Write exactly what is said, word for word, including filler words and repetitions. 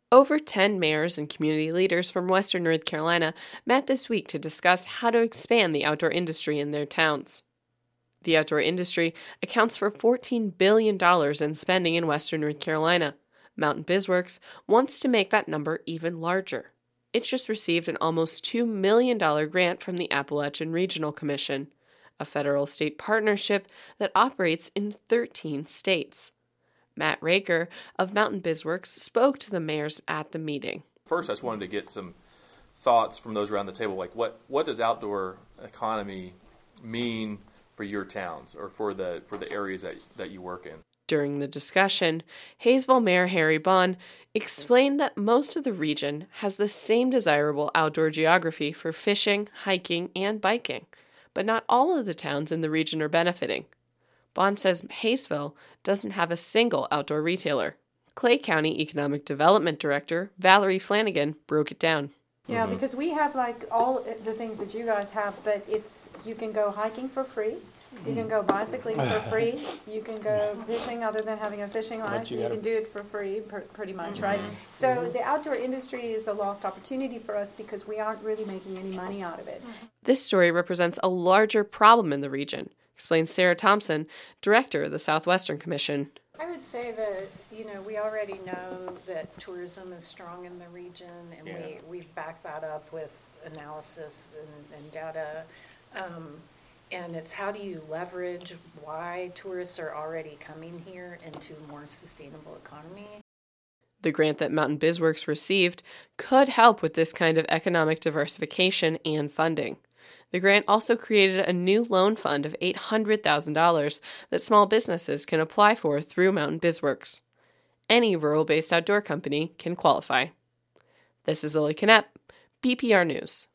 Over ten mayors and community leaders from Western North Carolina met this week to discuss how to expand the outdoor industry in their towns. The outdoor industry accounts for fourteen billion dollars in spending in Western North Carolina. Mountain BizWorks wants to make that number even larger. It's just received an almost two million dollars grant from the Appalachian Regional Commission, a federal-state partnership that operates in thirteen states. Matt Raker of Mountain BizWorks spoke to the mayors at the meeting. First, I just wanted to get some thoughts from those around the table, like what, what does outdoor economy mean for your towns or for the for the areas that, that you work in? During the discussion, Hayesville Mayor Harry Bond explained that most of the region has the same desirable outdoor geography for fishing, hiking, and biking, but not all of the towns in the region are benefiting. Bond says Hayesville doesn't have a single outdoor retailer. Clay County Economic Development Director Valerie Flanagan broke it down. Yeah, Mm-hmm. because we have like all the things that you guys have, but it's you can go hiking for free, you can go bicycling for free, you can go fishing other than having a fishing license, you, you can do it for free pr- pretty much, right? So the outdoor industry is a lost opportunity for us because we aren't really making any money out of it. This story represents a larger problem in the region, explains Sarah Thompson, director of the Southwestern Commission. I would say that, you know, we already know that tourism is strong in the region, and Yeah. we, we've backed that up with analysis and, and data. Um, and it's how do you leverage why tourists are already coming here into a more sustainable economy. The grant that Mountain BizWorks received could help with this kind of economic diversification and funding. The grant also created a new loan fund of eight hundred thousand dollars that small businesses can apply for through Mountain BizWorks. Any rural-based outdoor company can qualify. This is Lily Knapp, B P R News.